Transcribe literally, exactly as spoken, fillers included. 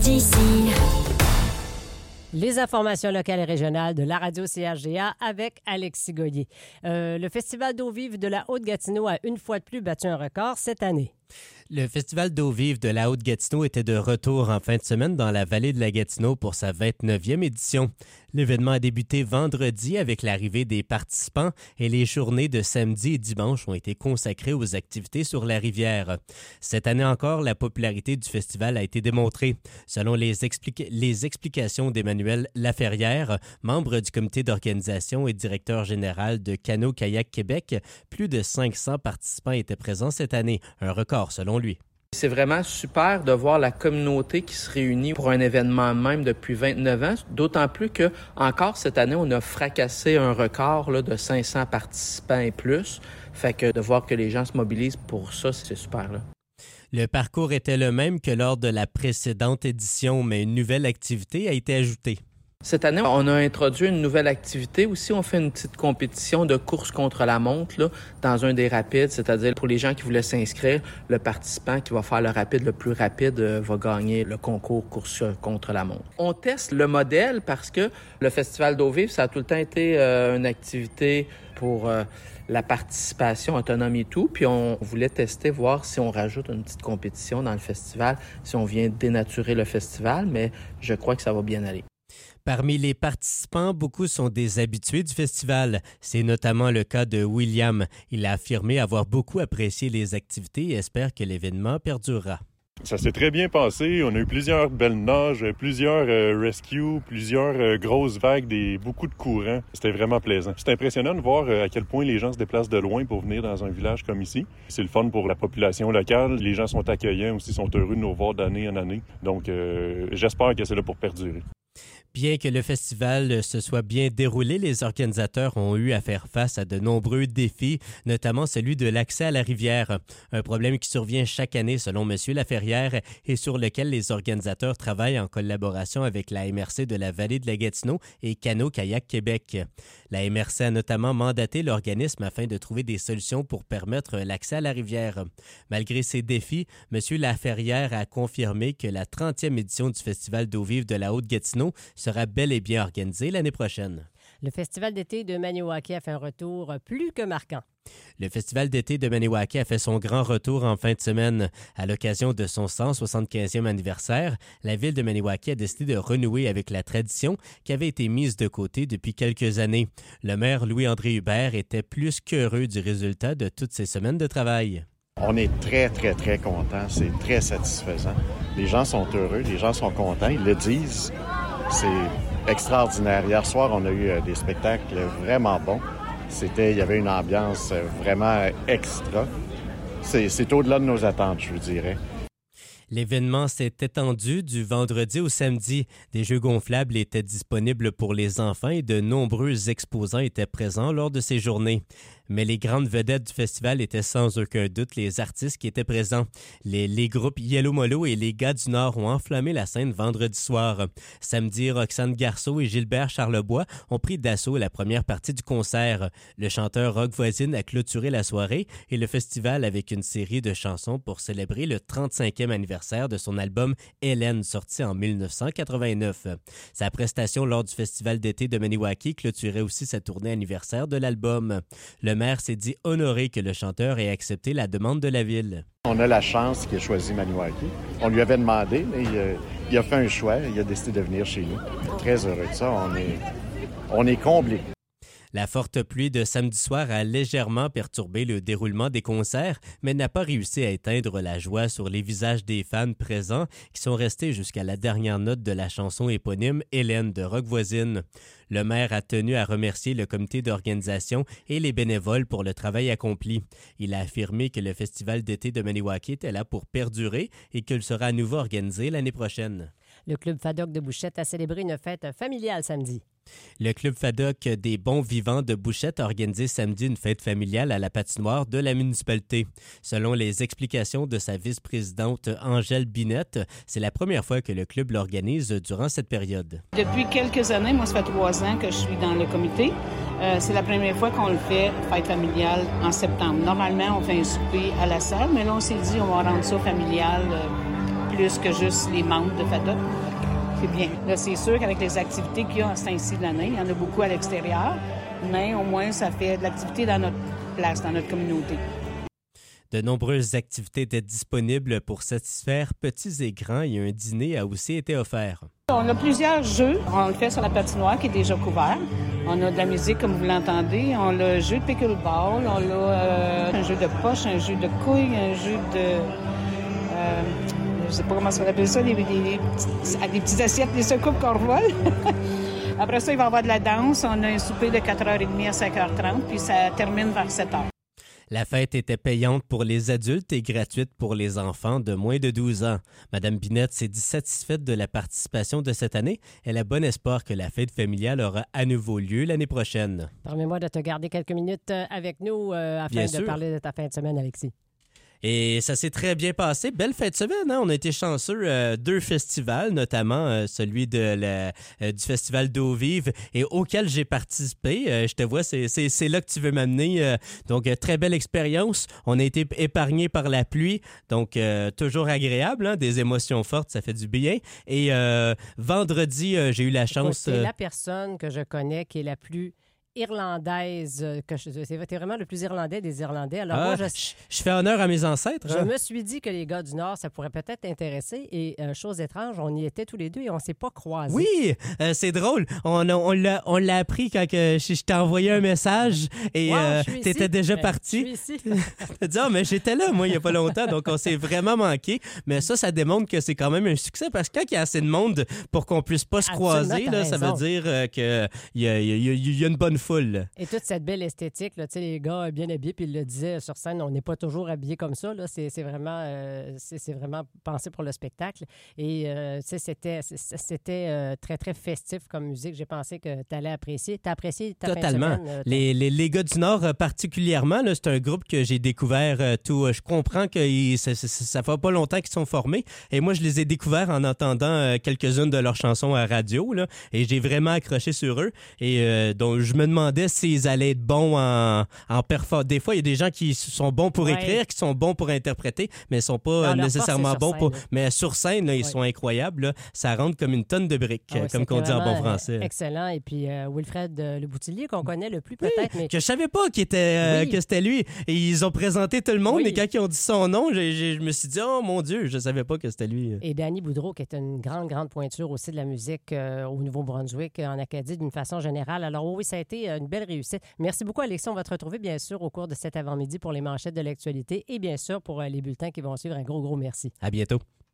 d'ici. Les informations locales et régionales de la radio C H G A avec Alexis Goyer. Euh, le Festival d'eau vive de la Haute-Gatineau a une fois de plus battu un record cette année. Le Festival d'eau vive de la Haute-Gatineau était de retour en fin de semaine dans la vallée de la Gatineau pour sa vingt-neuvième édition. L'événement a débuté vendredi avec l'arrivée des participants et les journées de samedi et dimanche ont été consacrées aux activités sur la rivière. Cette année encore, la popularité du festival a été démontrée. Selon les, expli- les explications d'Emmanuel Laferrière, membre du comité d'organisation et directeur général de Cano-Kayak Québec, plus de cinq cents participants étaient présents cette année, un record selon lui. C'est vraiment super de voir la communauté qui se réunit pour un événement même depuis vingt-neuf ans, d'autant plus que encore cette année, on a fracassé un record là, de cinq cents participants et plus. Fait que de voir que les gens se mobilisent pour ça, c'est super. Là. Le parcours était le même que lors de la précédente édition, mais une nouvelle activité a été ajoutée. Cette année, on a introduit une nouvelle activité. Aussi, on fait une petite compétition de course contre la montre là, dans un des rapides, c'est-à-dire pour les gens qui voulaient s'inscrire, le participant qui va faire le rapide le plus rapide euh, va gagner le concours course contre la montre. On teste le modèle parce que le Festival d'eau vive, ça a tout le temps été euh, une activité pour euh, la participation autonome et tout. Puis on voulait tester, voir si on rajoute une petite compétition dans le festival, si on vient dénaturer le festival, mais je crois que ça va bien aller. Parmi les participants, beaucoup sont des habitués du festival. C'est notamment le cas de William. Il a affirmé avoir beaucoup apprécié les activités et espère que l'événement perdurera. Ça s'est très bien passé. On a eu plusieurs belles nages, plusieurs euh, rescues, plusieurs euh, grosses vagues, des, beaucoup de courants. C'était vraiment plaisant. C'est impressionnant de voir euh, à quel point les gens se déplacent de loin pour venir dans un village comme ici. C'est le fun pour la population locale. Les gens sont accueillants aussi, sont heureux de nous voir d'année en année. Donc, euh, j'espère que c'est là pour perdurer. Bien que le festival se soit bien déroulé, les organisateurs ont eu à faire face à de nombreux défis, notamment celui de l'accès à la rivière. Un problème qui survient chaque année selon M. Laferrière et sur lequel les organisateurs travaillent en collaboration avec la M R C de la vallée de la Gatineau et Cano-Kayak Québec. La M R C a notamment mandaté l'organisme afin de trouver des solutions pour permettre l'accès à la rivière. Malgré ces défis, M. Laferrière a confirmé que la trentième édition du Festival d'eau vive de la Haute-Gatineau sera bel et bien organisé l'année prochaine. Le Festival d'été de Maniwaki a fait un retour plus que marquant. Le Festival d'été de Maniwaki a fait son grand retour en fin de semaine. À l'occasion de son cent soixante-quinzième anniversaire, la ville de Maniwaki a décidé de renouer avec la tradition qui avait été mise de côté depuis quelques années. Le maire Louis-André Hubert était plus qu'heureux du résultat de toutes ces semaines de travail. On est très, très, très contents. C'est très satisfaisant. Les gens sont heureux, les gens sont contents, ils le disent. C'est extraordinaire. Hier soir, on a eu euh, des spectacles vraiment bons. C'était, il y avait une ambiance euh, vraiment extra. C'est, c'est au-delà de nos attentes, je vous dirais. L'événement s'est étendu du vendredi au samedi. Des jeux gonflables étaient disponibles pour les enfants et de nombreux exposants étaient présents lors de ces journées. Mais les grandes vedettes du festival étaient sans aucun doute les artistes qui étaient présents. Les, les groupes Yellow Molo et les Gars du Nord ont enflammé la scène vendredi soir. Samedi, Roxane Garceau et Gilbert Charlebois ont pris d'assaut la première partie du concert. Le chanteur Rock Voisine a clôturé la soirée et le festival avec une série de chansons pour célébrer le trente-cinquième anniversaire de son album Hélène, sorti en dix-neuf cent quatre-vingt-neuf. Sa prestation lors du festival d'été de Maniwaki clôturait aussi sa tournée anniversaire de l'album. Le maire s'est dit honoré que le chanteur ait accepté la demande de la ville. On a la chance qu'il ait choisi Maniwaki. On lui avait demandé, mais il a, il a fait un choix. Il a décidé de venir chez nous. Très heureux de ça. On est, on est comblés. La forte pluie de samedi soir a légèrement perturbé le déroulement des concerts, mais n'a pas réussi à éteindre la joie sur les visages des fans présents qui sont restés jusqu'à la dernière note de la chanson éponyme Hélène de Rock Voisine. Le maire a tenu à remercier le comité d'organisation et les bénévoles pour le travail accompli. Il a affirmé que le festival d'été de Maniwaki était là pour perdurer et qu'il sera à nouveau organisé l'année prochaine. Le Club Faddock de Bouchette a célébré une fête familiale samedi. Le Club Faddock des bons vivants de Bouchette a organisé samedi une fête familiale à la patinoire de la municipalité. Selon les explications de sa vice-présidente Angèle Binette, c'est la première fois que le club l'organise durant cette période. Depuis quelques années, moi ça fait trois ans que je suis dans le comité. Euh, c'est la première fois qu'on le fait, fête familiale, en septembre. Normalement, on fait un souper à la salle, mais là on s'est dit on va rendre ça familial euh, plus que juste les membres de FADOC. C'est bien. Là, c'est sûr qu'avec les activités qu'il y a à ce temps-ci de l'année, il y en a beaucoup à l'extérieur, mais au moins, ça fait de l'activité dans notre place, dans notre communauté. De nombreuses activités étaient disponibles pour satisfaire petits et grands et un dîner a aussi été offert. On a plusieurs jeux. On le fait sur la patinoire qui est déjà couvert. On a de la musique, comme vous l'entendez. On a le jeu de pickleball. On a euh, un jeu de poche, un jeu de couilles, un jeu de... Euh, je sais pas comment ça s'appelle ça, des, des, des, petits, des petites assiettes, des secoupes qu'on revole. Après ça, il va y avoir de la danse. On a un souper de quatre heures trente à cinq heures trente, puis ça termine vers sept heures. La fête était payante pour les adultes et gratuite pour les enfants de moins de douze ans. Madame Binette s'est dit satisfaite de la participation de cette année. Elle a bon espoir que la fête familiale aura à nouveau lieu l'année prochaine. Permets-moi de te garder quelques minutes avec nous euh, afin Bien de sûr. parler de ta fin de semaine, Alexis. Et ça s'est très bien passé. Belle fête de semaine, hein? On a été chanceux. Euh, deux festivals, notamment euh, celui de la, euh, du festival d'eau vive et auquel j'ai participé. Euh, je te vois, c'est, c'est, c'est là que tu veux m'amener. Euh, donc, euh, très belle expérience. On a été épargnés par la pluie. Donc, euh, toujours agréable, hein? Des émotions fortes, ça fait du bien. Et euh, vendredi, euh, j'ai eu la chance... C'est euh, la personne que je connais qui est la plus irlandaise, que je, c'est vraiment le plus irlandais des Irlandais. Alors ah, moi, je, je, je fais honneur à mes ancêtres. Je hein? me suis dit que les gars du Nord, ça pourrait peut-être intéresser. Et euh, chose étrange, on y était tous les deux et on s'est pas croisés. Oui, euh, c'est drôle. On, a, on, l'a, on l'a appris quand que je, je t'ai envoyé un message et wow, euh, tu étais déjà ben, parti. Je suis ici. T'as dit, ah, mais j'étais là, moi, il n'y a pas longtemps, donc on s'est vraiment manqué. Mais ça, ça démontre que c'est quand même un succès parce que quand il y a assez de monde pour qu'on puisse pas se croiser, là, ça veut dire euh, qu'il y a, y, a, y a une bonne foule. Et toute cette belle esthétique, là, les gars bien habillés, puis ils le disaient sur scène, on n'est pas toujours habillés comme ça. Là, c'est, c'est, vraiment, euh, c'est, c'est vraiment pensé pour le spectacle. Et euh, c'était, c'était euh, très, très festif comme musique. J'ai pensé que tu allais apprécier. Tu as apprécié ta Totalement. fin de semaine? Euh, les, les, les gars du Nord, euh, particulièrement, là, c'est un groupe que j'ai découvert euh, tout. Euh, je comprends que ils, ça, ça, ça fait pas longtemps qu'ils sont formés. Et moi, je les ai découverts en entendant euh, quelques-unes de leurs chansons à radio. Là, et j'ai vraiment accroché sur eux. Et euh, donc, je me demandais s'ils allaient être bons en, en performance. Des fois, il y a des gens qui sont bons pour ouais. écrire, qui sont bons pour interpréter, mais ils sont pas non, nécessairement bons scène, pour... là. Mais sur scène, là, ils ouais. sont incroyables. Là. Ça rentre comme une tonne de briques, ah ouais, comme qu'on dit en bon français. Excellent. Et puis, euh, Wilfred euh, Le Boutillier, qu'on connaît le plus peut-être. Oui, mais... que je savais pas qu'il était, euh, oui. que c'était lui. Et ils ont présenté tout le monde, oui. et quand ils ont dit son nom, j'ai, j'ai, je me suis dit, oh mon Dieu, je savais pas que c'était lui. Et Danny Boudreau, qui est une grande, grande pointure aussi de la musique euh, au Nouveau-Brunswick, en Acadie, d'une façon générale. Alors oui, ça a été une belle réussite. Merci beaucoup, Alexis. On va te retrouver, bien sûr, au cours de cet avant-midi pour les manchettes de l'actualité et bien sûr pour euh, les bulletins qui vont suivre. Un gros, gros merci. À bientôt.